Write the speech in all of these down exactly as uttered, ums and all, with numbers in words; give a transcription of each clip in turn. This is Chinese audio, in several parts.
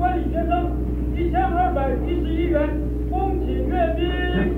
管理学生一千二百一十一元，恭请阅兵。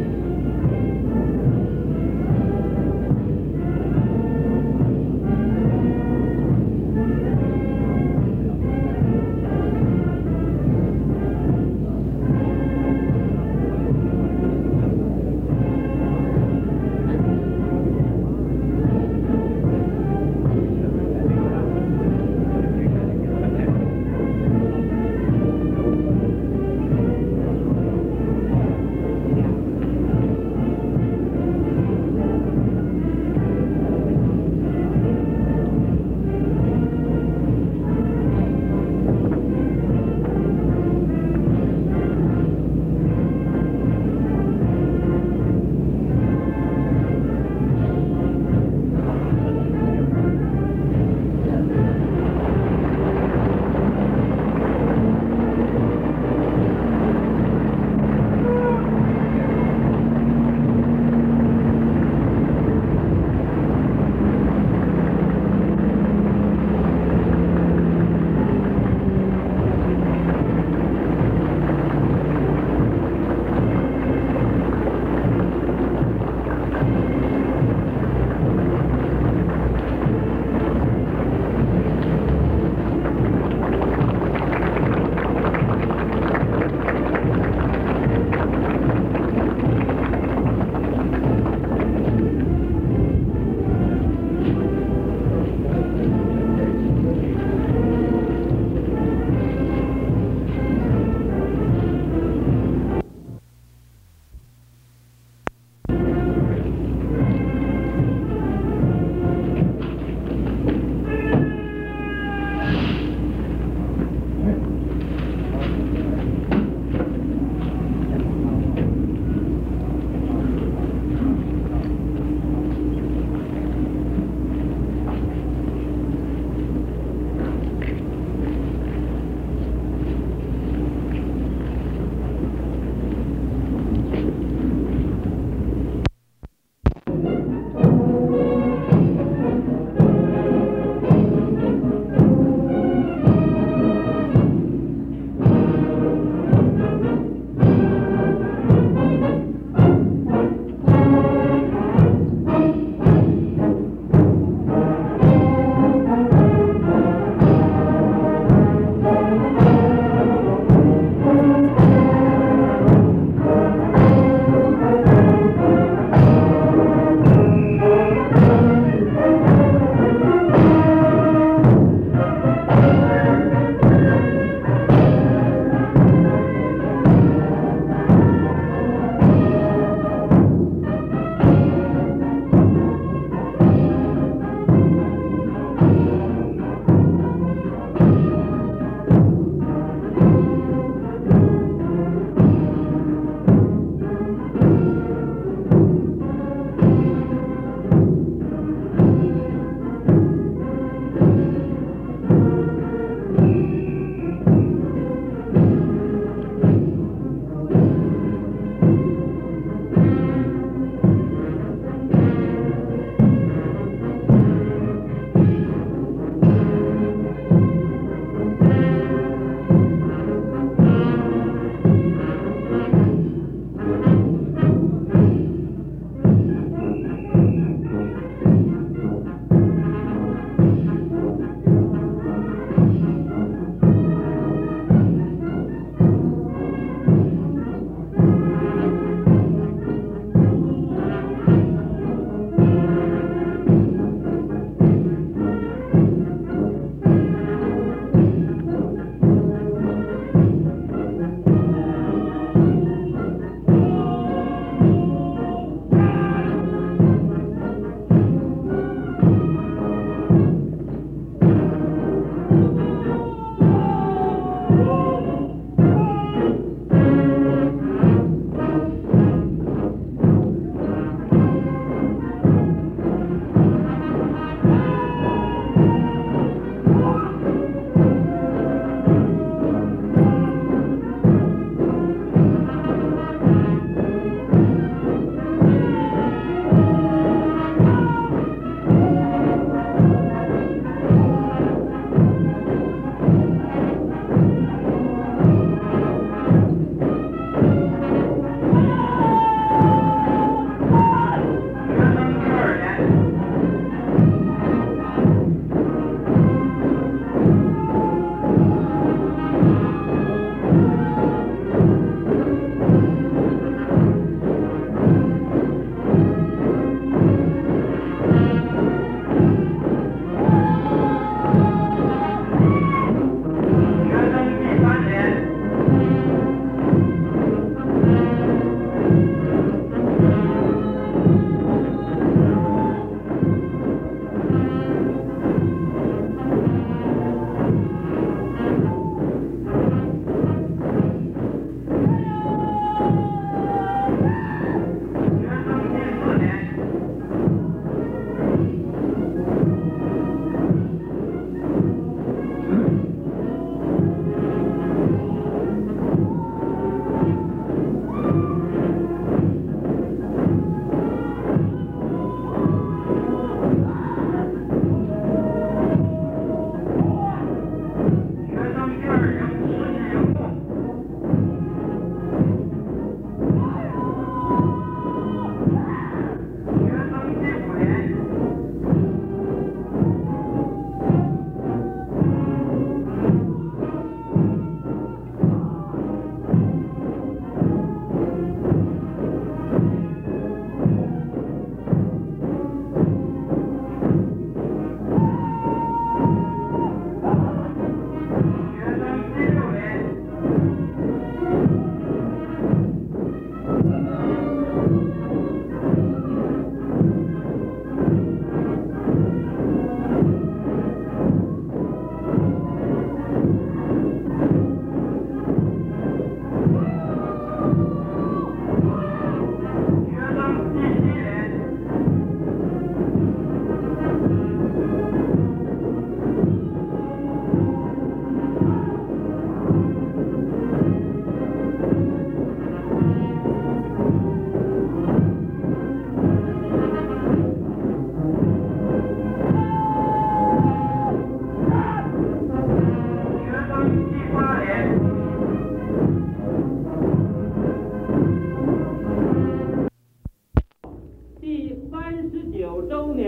Thank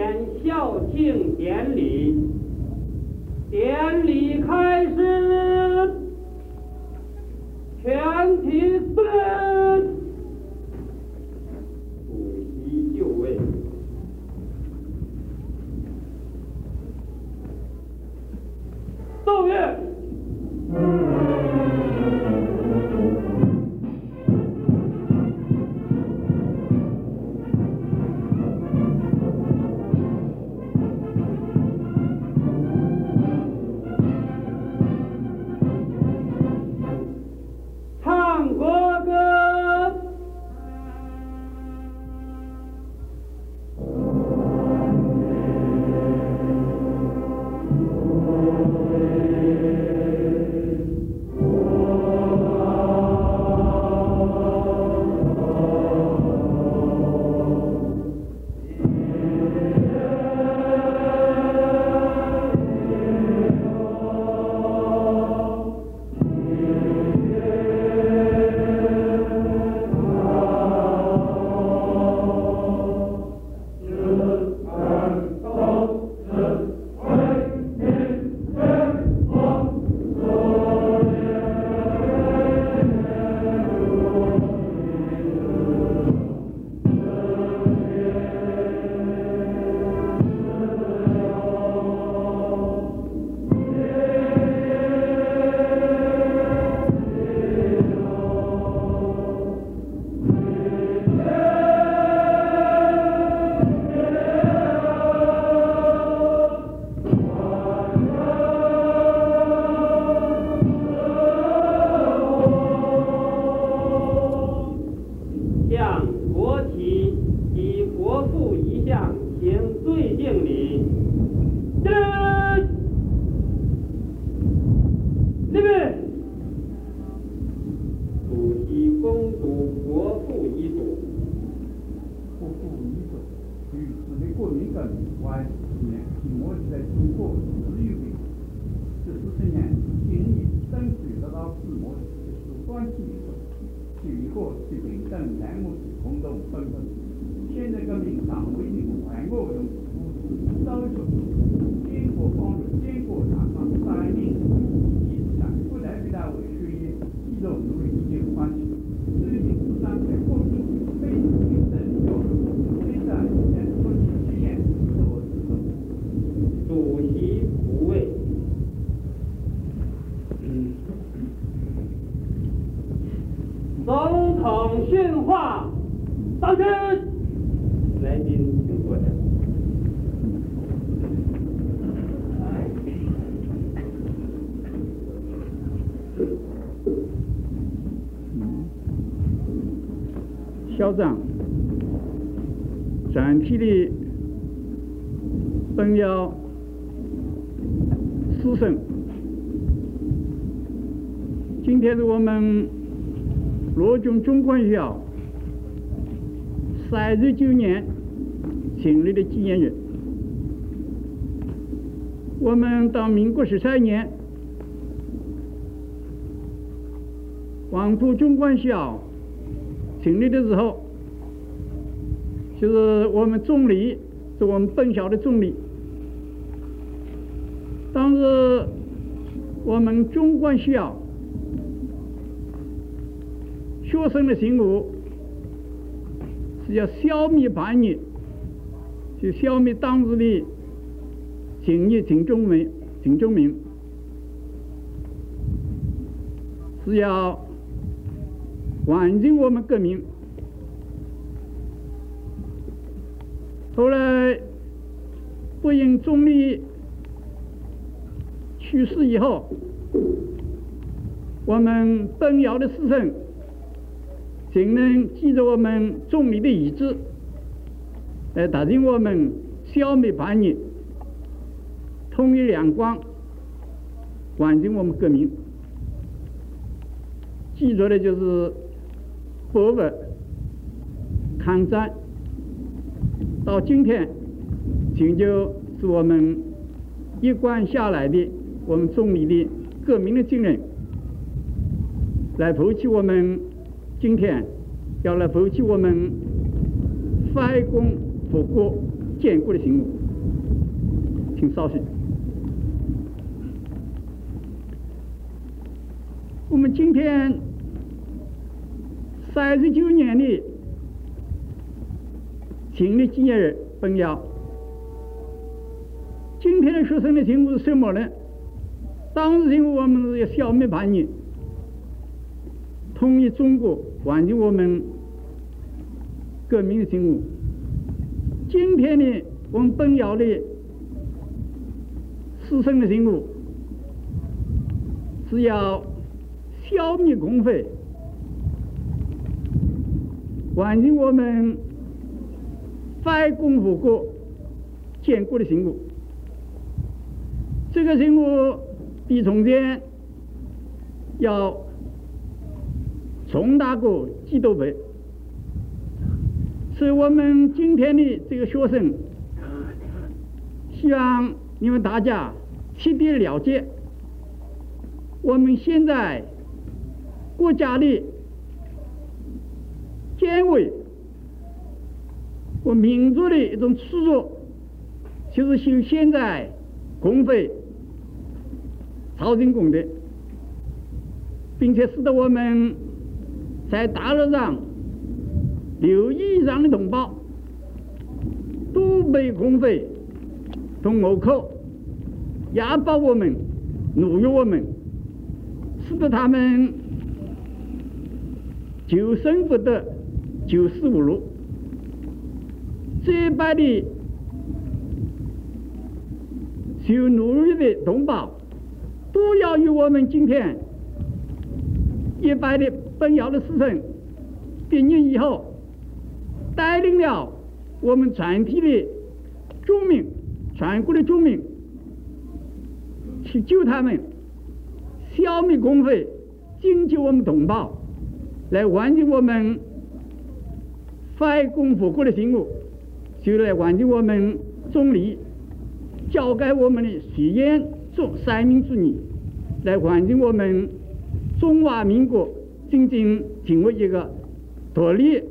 演校庆典礼，典礼开始，全体肃立，主席就位。奏乐。唱国歌。向国旗及国父遗像行对敬礼。起来！立正。主席恭读国父遗嘱。 国父遗嘱与指的国民革命为十年，浸没在中国自由的这四十年，今日正式得到自我的首端记录。是一个是平等两个是共同奋斗。现在革命党为的万我用武士招求，坚国帮助坚国大方带领一直上不代表他为学业肌肉努力一些关系。最近是当在过去非平等教育，现在在国际实验自我自主。 主席不位。嗯。总统训话，上去。来宾请坐下。 校长，全体的本校师生，今天是我们罗中中官学校三十九年成立的纪念日。我们到民国十三年，黄埔中官学校成立的时候，就是我们总理，是我们本校的总理。当时我们中官学校学生的任务是要消灭叛逆，就消灭当时的警业警中民，警中民是要完成我们革命。后来不幸总理去世以后，我们本校的师生仅能记着我们总理的遗志，来达成我们消灭叛逆、统一两广、完成我们革命。记着的就是博物、抗战，到今天成就是我们一贯下来的我们总理的革命的精神，来负起我们今天要来负起我们反攻复国建国的任务。 请稍息。我们今天三十九年的庆历纪念日本要，今天的学生的题目是什么呢？当时题目我们是要消灭叛逆，统一中国，完成我们革命的任务。今天呢，我们本要的师生的任务是要消灭共匪，完成我们反共复国、建国的任务。这个任务比从前要重大过几多倍，所以我们今天的这个学生，希望你们大家彻底了解，我们现在国家的建位，我民族的一种耻辱，就是受现在共匪朝廷攻的，并且使得我们在大陆上六亿以上的同胞都被共匪同倭寇压迫我们、奴役我们，使得他们求生不得、求死无路。这一般的受奴役的同胞，都要与我们今天一般的本要的师生毕业以后，带领了我们全体的众民、全国的众民，去救他们，消灭共匪，拯救我们同胞，来完成我们反共复国的任务，就来完成我们总理交给我们的实验做三民主义，来完成我们中华民国真正成为一个独立、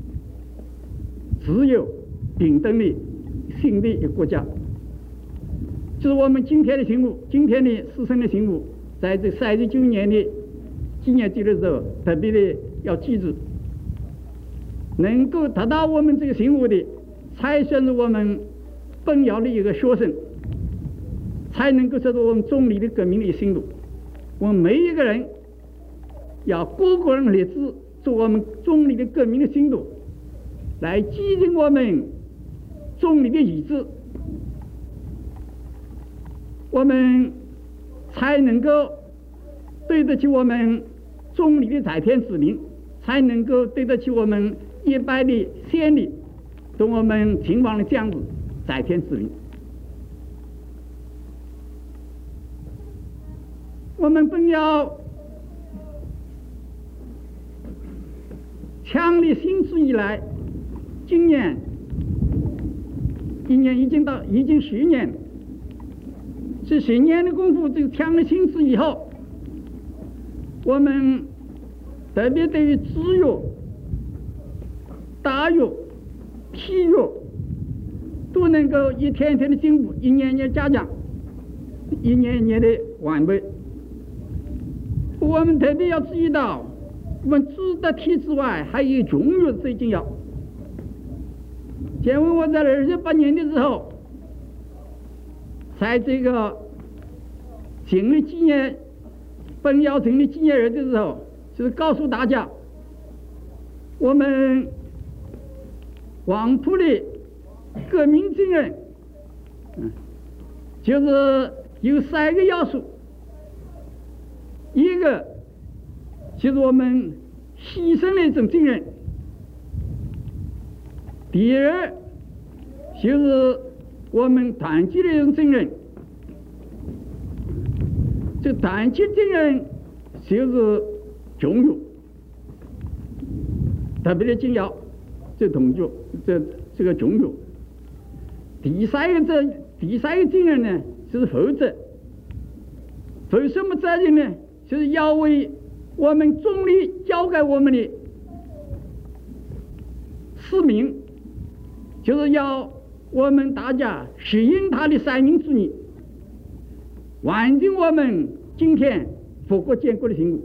自由、平等的新的一个国家。就是我们今天的任务，今天的师生的任务，在这三十九年的纪念节的时候，特别的要记住，能够达到我们这个任务的，才算是我们本要的一个学生，才能够走到我们总理的革命的心路。我们每一个人要个个人立志做我们总理的革命的心路，来继承我们总理的遗志，我们才能够对得起我们总理的在天之灵，才能够对得起我们一般的县里对我们秦王的将士在天之灵。我们本要强烈兴起以来，今年一年已经到已经十年，这十年的功夫，这个强烈兴起以后，我们特别对于制约、大约、体育都能够一天天的进步，一年年加强，一年年的完备。我们特别要注意到，我们知的体之外，还有中学最重要。前为我在二十八年的时候，在这个庆历纪念本要成立纪念日的时候，就是告诉大家，我们黄埔的革命精神，嗯，就是有三个要素。一个就是我们牺牲的一种精神，第二就是我们团结的一种精神。这团结精神就是中学，特别的重要。这同学，这这个中学。第三个这第三个精神呢，就是负责。负什么责任呢？就是要为我们总理交给我们的使命，就是要我们大家适应他的三民主义，完成我们今天富国建国的幸福。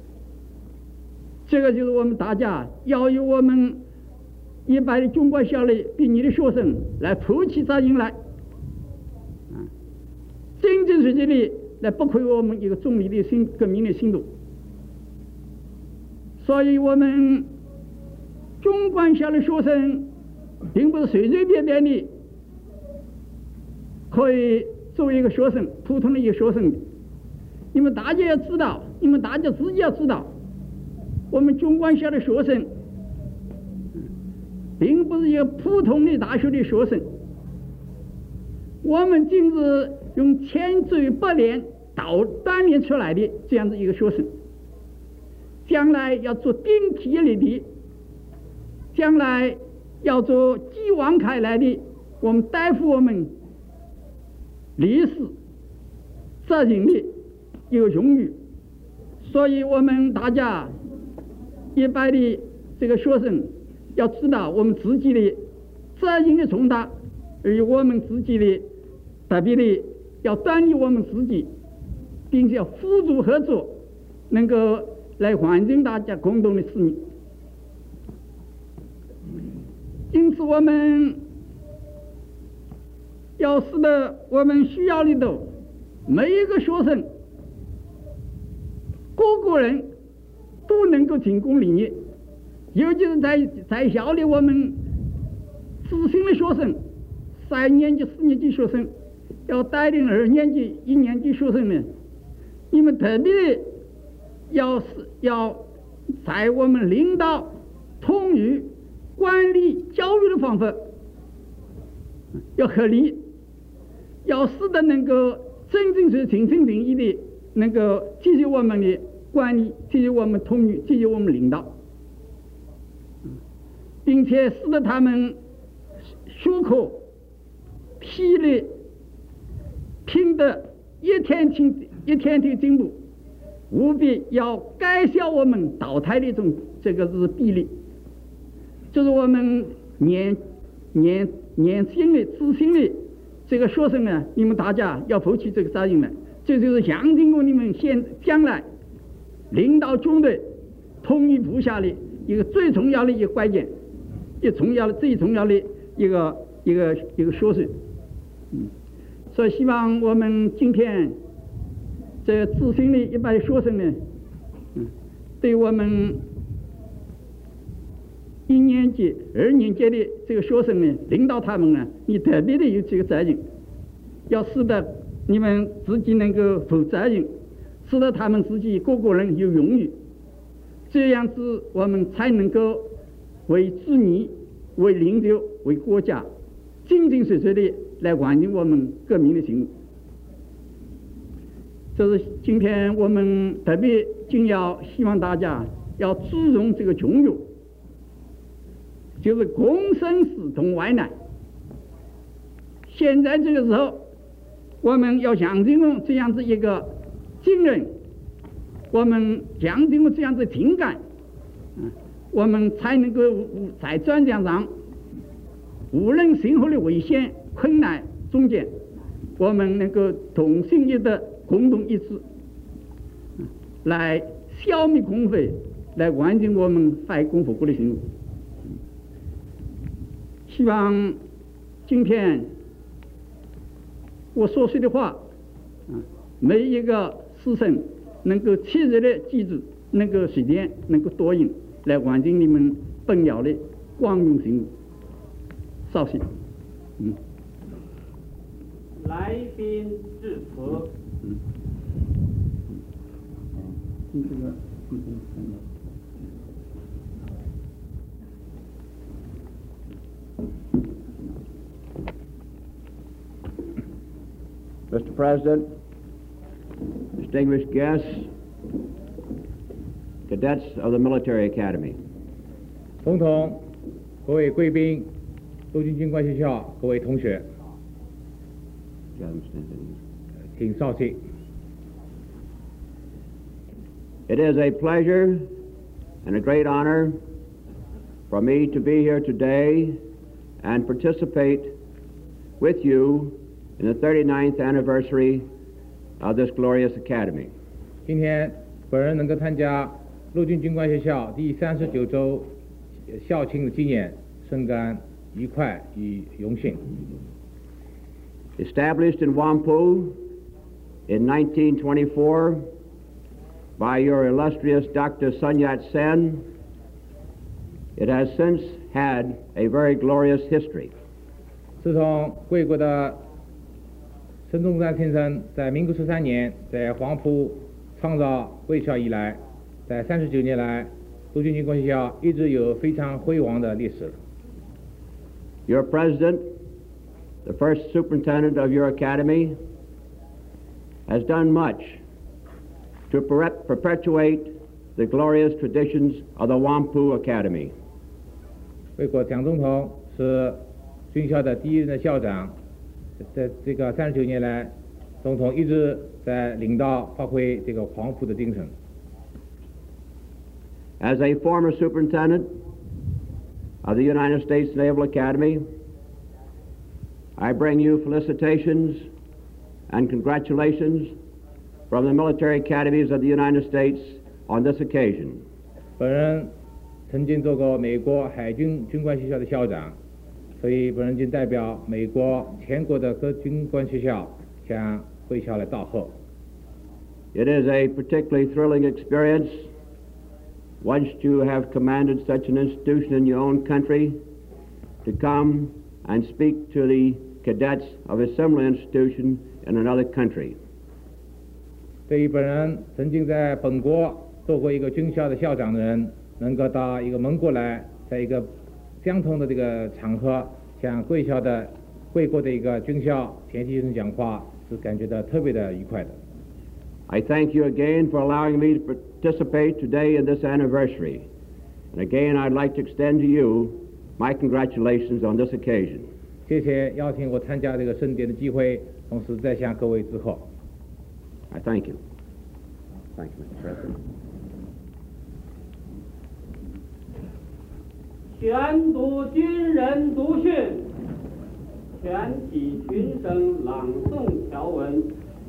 这个就是我们大家要由我们一般的中国小的毕业的学生来负起责任来，啊，真真实实的来不愧我们一个总理的新革命的行动。所以我们中官校的学生并不是随随便便的可以作为一个学生，普通的一个学生。你们大家要知道，你们大家自己要知道，我们中官校的学生并不是一个普通的大学的学生，我们竟是用千锤百炼捣锻炼出来的这样子一个学生，将来要做顶替力的，将来要做继往开来的，我们担负我们历史责任的一个荣誉。所以我们大家一般的这个学生要知道我们自己的责任的重大，而我们自己的特别的要锻炼我们自己，并且要辅助合作，能够来完成大家共同的使命。因此我们要使得我们学校里头每一个学生个个人都能够成功立业，尤其是在在校的我们资深的学生，三年级四年级学生要带领二年级一年级学生们，你们特别要是要在我们领导统御管理教育的方法要合理，要使得能够真正是真正定义的能够继续我们的管理，继续我们统御，继续我们领导，并且使得他们学科体力拼得一天进一天的进步，务必要改消我们淘汰的这种这个是比例。就是我们年年年轻的资深的这个学生呢，你们大家要负起这个责任来，这就是象征着你们现将来领导军队统一部下的一个最重要的一个关键，一重要的最重要的一个一个一个学生。嗯，所以希望我们今天这资深的一般学生呢，嗯，对我们一年级、二年级的这个学生呢，领导他们呢，你特别的有这个责任，要使得你们自己能够负责任，使得他们自己个个人有荣誉，这样子我们才能够为子女、为领袖、为国家，真真实实的来完成我们革命的行动。这是今天我们特别尽要希望大家要注重这个教育，就是共生死同外难。现在这个时候，我们要象征用这样子一个精神，我们象征用这样子情感，嗯，我们才能够在战场上，无论生活的危险困难中间，我们能够同心一德，共同一致，来消灭共匪，来完成我们反共复国的行动。希望今天我所说的话，每一个师生能够切实的记住，能够实践，能够多用，来完成你们本要的光荣行动。稍息。嗯。 来宾致辞。 嗯。嗯，这个，嗯嗯。 Mister President, distinguished guests, cadets of the Military Academy. 总统、各位贵宾、陆军军官学校各位同学，请稍息。 It is a pleasure and a great honor for me to be here today and participate with you in the thirty-ninth anniversary of this glorious academy. 今天本人能够参加陆军军官学校第三十九周校庆的纪念，深感愉快与荣幸。 Established in Wampu in nineteen twenty-four by your illustrious Doctor Sun Yat-sen, it has since had a very glorious history. 自从贵国的孙中山先生在民国十三年在黄埔创造贵校以来，在三十九年来，陆军军官学校一直有非常辉煌的历史。 Your president, the first superintendent of your academy, has done much to perpetuate the glorious traditions of the Wampu Academy. 贵国蒋总统是军校的第一任的校长，在这个三十九年来，总统一直在领导发挥这个黄埔的精神。 As a former superintendent of the United States Naval Academy, I bring you felicitations and congratulations from the military academies of the United States on this occasion. 本人曾经做过美国海军军官学校的校长，所以本人仅代表美国全国的各军官学校向贵校来道贺。 It is a particularly thrilling experience once you have commanded such an institution in your own country to come and speak to the cadets of a similar institution in another country. 对于本人曾经在本国做过一个军校的校长的人，能够到一个盟国来，在一个相同的这个场合向贵校的贵国的一个军校前期生讲话，是感觉到特别的愉快的。 I thank you again for allowing me to participate today in this anniversary. And again, I'd like to extend to you my congratulations on this occasion. 谢谢邀请我参加这个盛典的机会，同时再向各位致贺。 I thank you. Thank you, Mister President. 宣读军人读训，全体群声朗诵条文。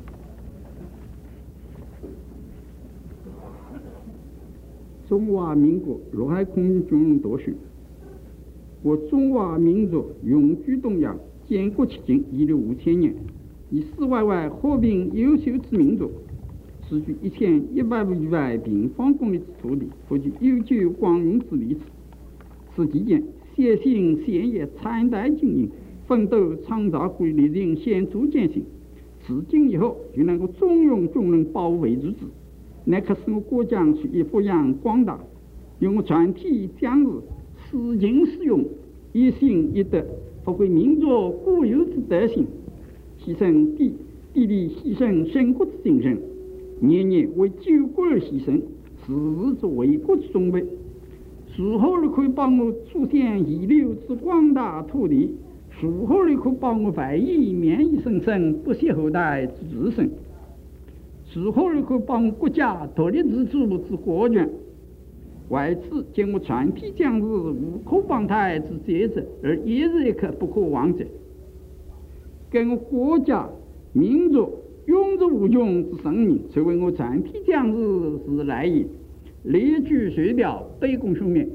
中华民国陆海空军人读训。我中华民族永居东洋，建国迄今已有五千年，以世外外和平优秀之民族，持续一千一百余万平方公里之土地，富具悠久光荣之历史。此期间，协行献业参代经营，奋斗创造国力人显著践行。至今以后，又能够中庸众人保卫住之，那可使我国家属于发扬光大，用我全体将士实情实用，一心一德，发挥民族固有之德行，牺牲地地理牺牲生国之精神，年年为救国而牺牲，时时做为国之忠备。如何而可以帮我出现遗留之广大土地？如何而可以帮我外以免疫生生，不惜后代之自身？如何而可以帮我国家独立自主之国权？为此，见我全体将士无可帮胎之责任，而一日一刻不可忘记，给我国家民族永志无穷之生命，成为我全体将士之来也。列举水表，卑躬书面。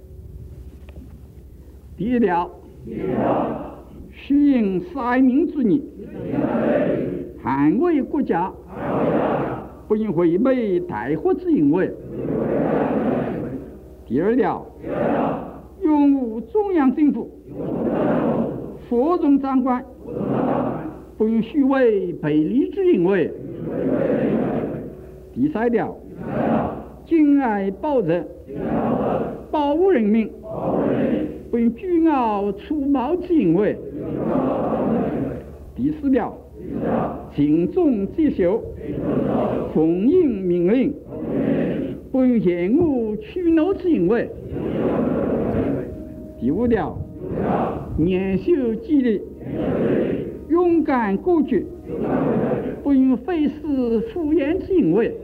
第一条，虚应三民之义，捍卫国家，不应违背大国之淫威。第二条，拥护中央政府，服从长官，不应虚伪背离之淫威。第三条，敬爱保责，保护人民，不应倨傲粗暴之淫威。第四条，尽忠职守，奉应命令，不应厌恶取闹之淫威。第五条，严守纪律，勇敢果决，不应费事敷衍之淫威。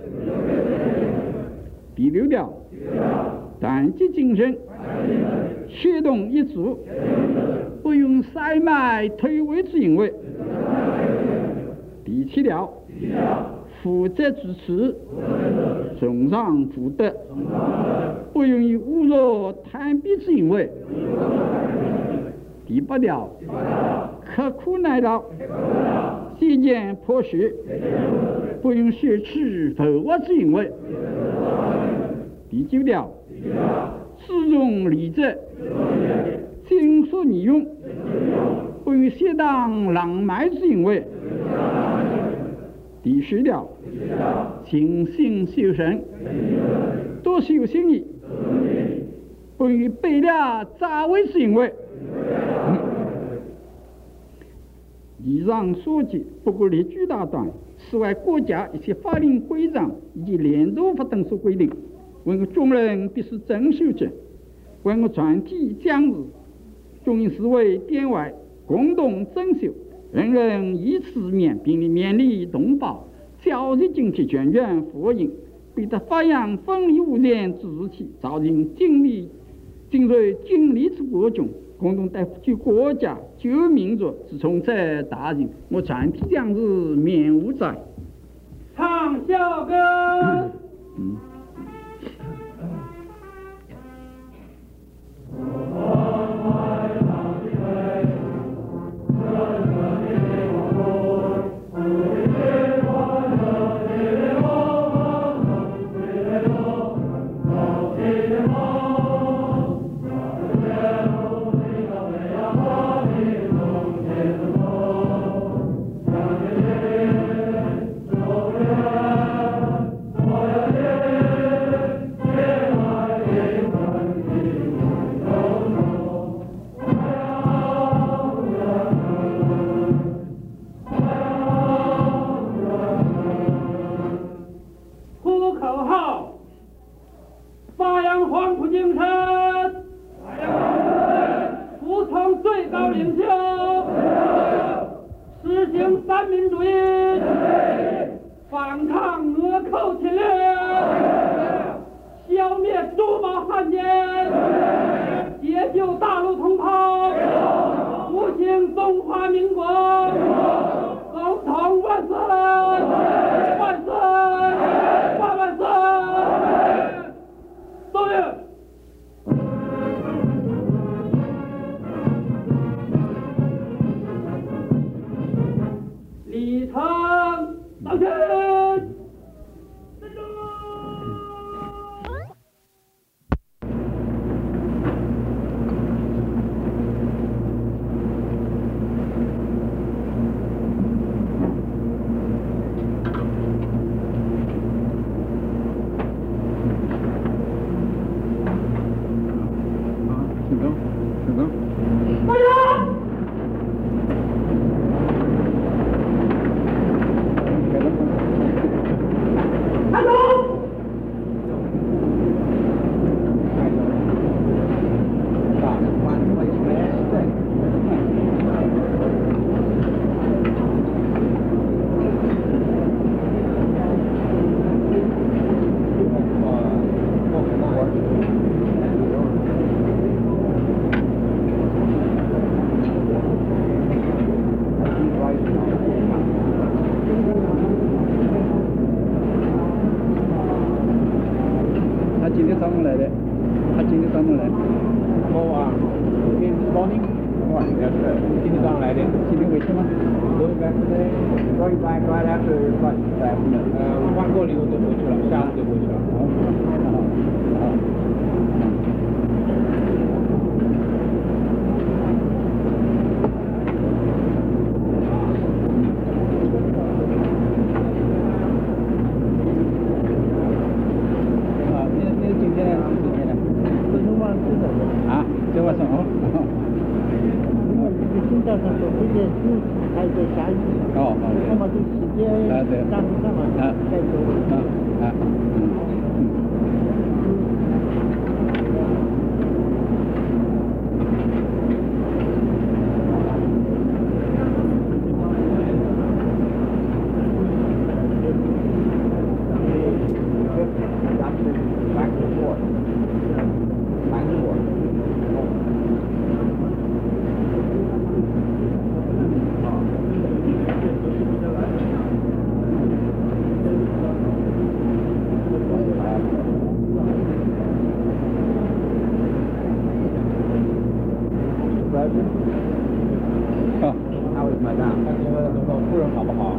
第六条，团结精神，协同一致， 不用塞埋退位之行为。第七条，负责主持，崇尚妇德，不用以侮辱贪鄙之行为。第八条，刻苦耐劳，节俭朴实，不用奢侈浮华之行为。第九条，注重礼节，尽所宜用，不用适当浪漫之行为。第十条，精心修身，多修心意，不用背了杂为之行为。以上所及不过列举大段，此外国家一些法令规章以及联合法等所规定，为我众人必须遵守之。为我全体将士，终以视为典外，共同遵守。人人以此勉并勉励同胞，教育经济全员福音，必得发扬分离无间之志气，造成精力精锐精力之国中，共同对救国家、救民族之崇才大任。我全体将士免无灾。 唱校歌。 嗯。 哦， 他为什么这样？他觉得总统夫人好不好？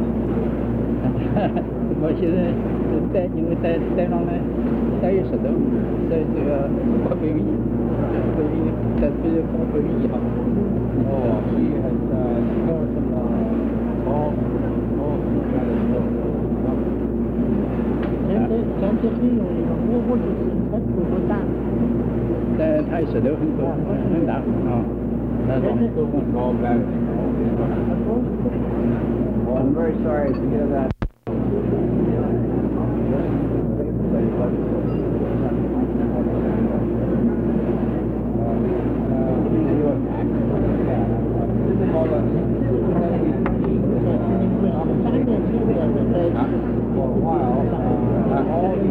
我现在带因为带带上来带一石头，在这个八百米，百米在这个八百米哈。 哦，he has uh, scored some uh, ball, ball uh, 现在现在很容易，我我就是他不会打。 但他石头很高很大啊。那种。 I'm very sorry to hear that. For a while, uh, all the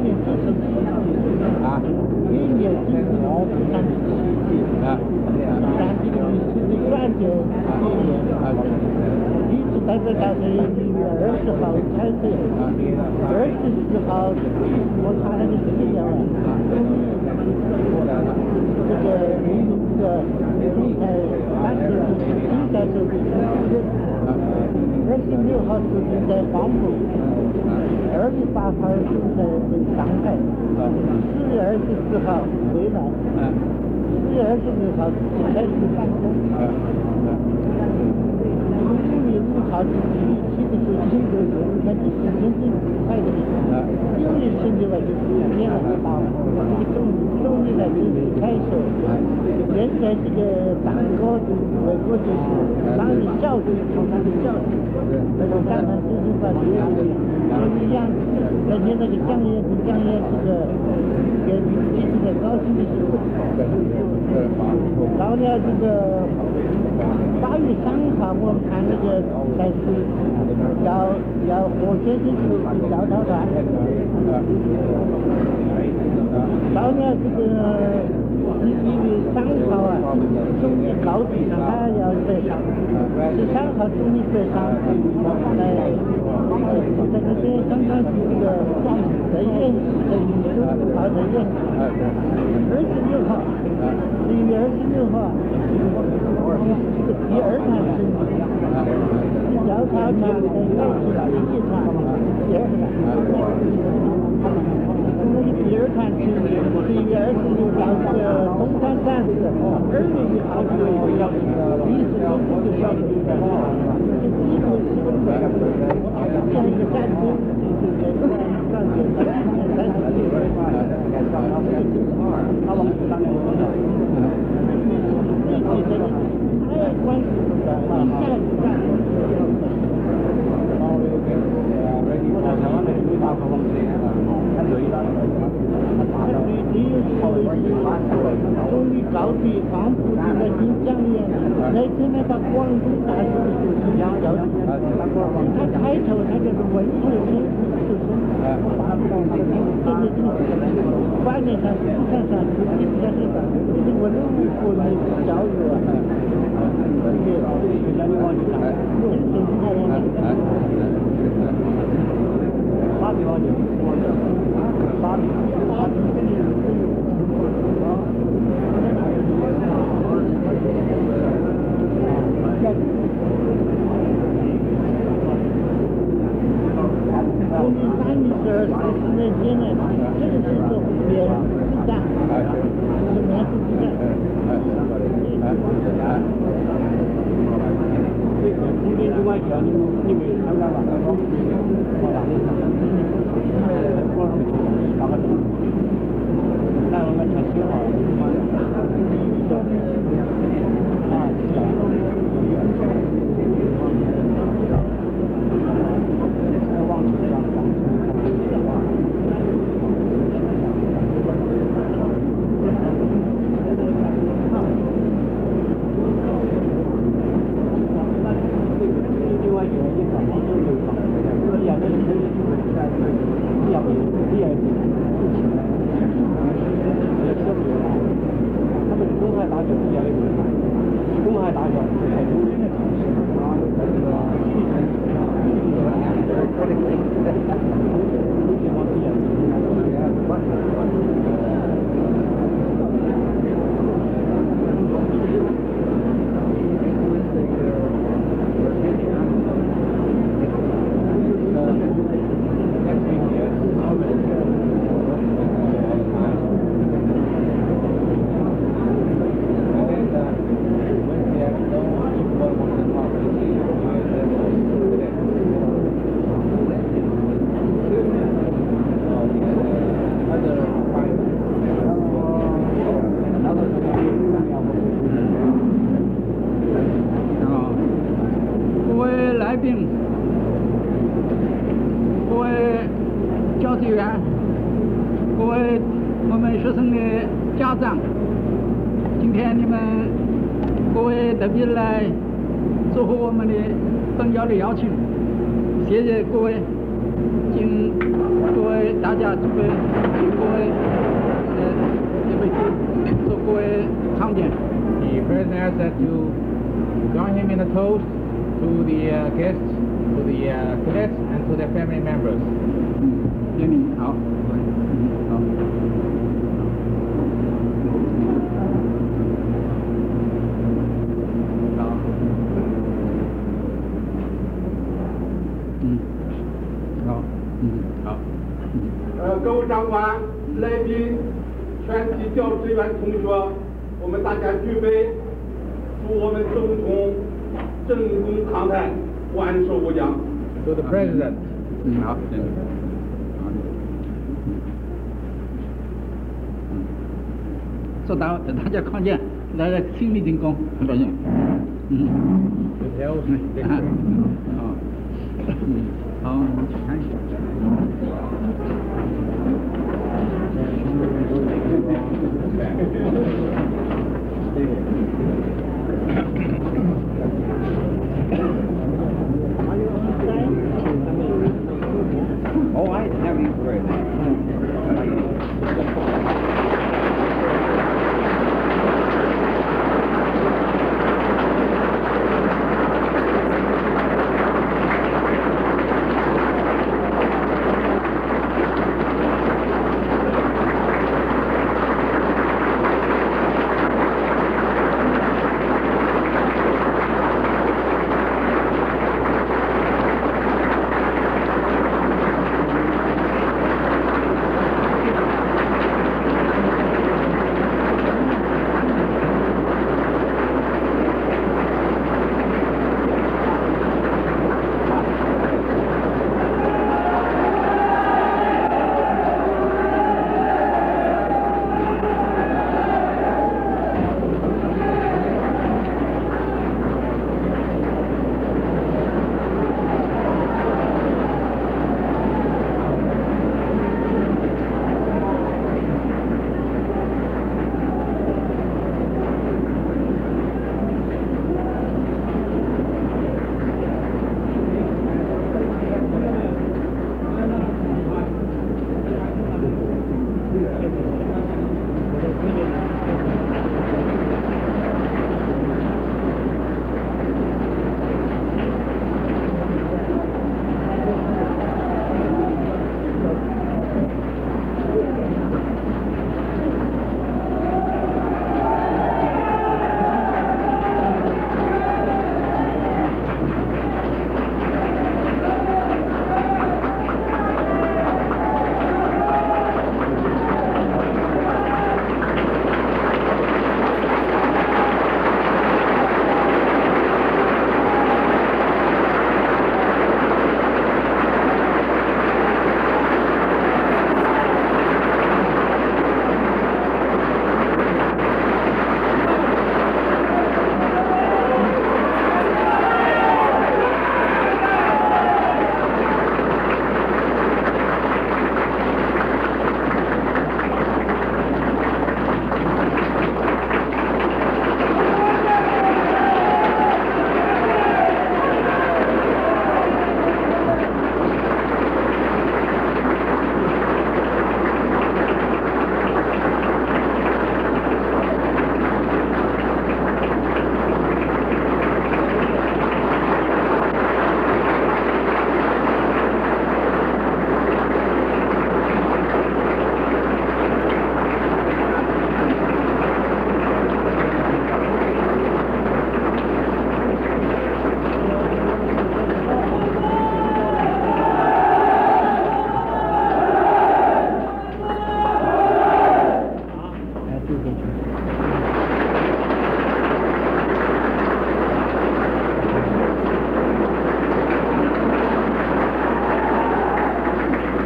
uh, all the uh, 一直待在大学一月二十号开始，二十四号我查那个资料啊，这个民主这个总裁当时是应该是二十六号是在黄埔，二十八号是在上海，四月二十四号回来，四月二十六号开始办公。 好，其其实是新的人，他就是真正快的，因为现在吧就是越来越大，这个总总理呢就是开手，现在这个蛋糕就是外国就是让你教育，从他的教育，那个当然就是把这个就是一样，而且那个讲演是讲演这个给其实的高兴的是，到了这个八月三号我们看那个。 但是要要火箭进去找到他，到了这个一月三号啊，终于高地上他要北上，十三号终于北上，来在那些相当于这个在院在十五号在院，二十六号，十一月二十六号，这个第二场是。 要他他在内地一场，第二场，那个第二场是十一月二十六到这个东山站，二月一号是要一十九就要这个，这第一个是这样一个战争，就是战争三十六，他往上面走，这这这太关系了，一下一下。 终于高地黄埔这个新疆人，那天那个广东大学的就是杨教授，他开头他就是文学生出身，这个这个观念上、思想上、精神上，这是文物国民教育啊，这个让你往里看，真是太阳了。 八比八九，八比八比。我们三米十二是那天呢，这个是做免子弹，是免子弹。这个今天另外讲，你你没参加吧？ 那我们才修好。啊，是啊。忘记了。另外有一个房子有房，这两个人可以就是要不第二个。 他们公开大学比较的公开大学太多了。 各位来宾，各位教职员，各位我们学生的家长，今天你们各位特别来祝贺我们的本校的邀请，谢谢各位，请各位大家准备，请各位呃这位做各位唱点。 The president asks that you join him in a toast to the uh, guests, to the uh, cadets, and to their family members. 经理好，嗯好。好。嗯，好，嗯好。 呃，各位长官、来宾、全体教职员同学，我们大家举杯，祝我们总统振功康泰，万寿无疆。 To the president. 嗯好。做到等大家看见，大家心里成功，很高兴。嗯。 With health, 嗯 victory. 好。嗯，好，看一下。 Oh, I didn't have any bread.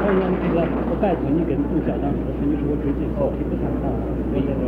我想这个我拜托你跟杜校长说，说你是我追随，提不上当，所以说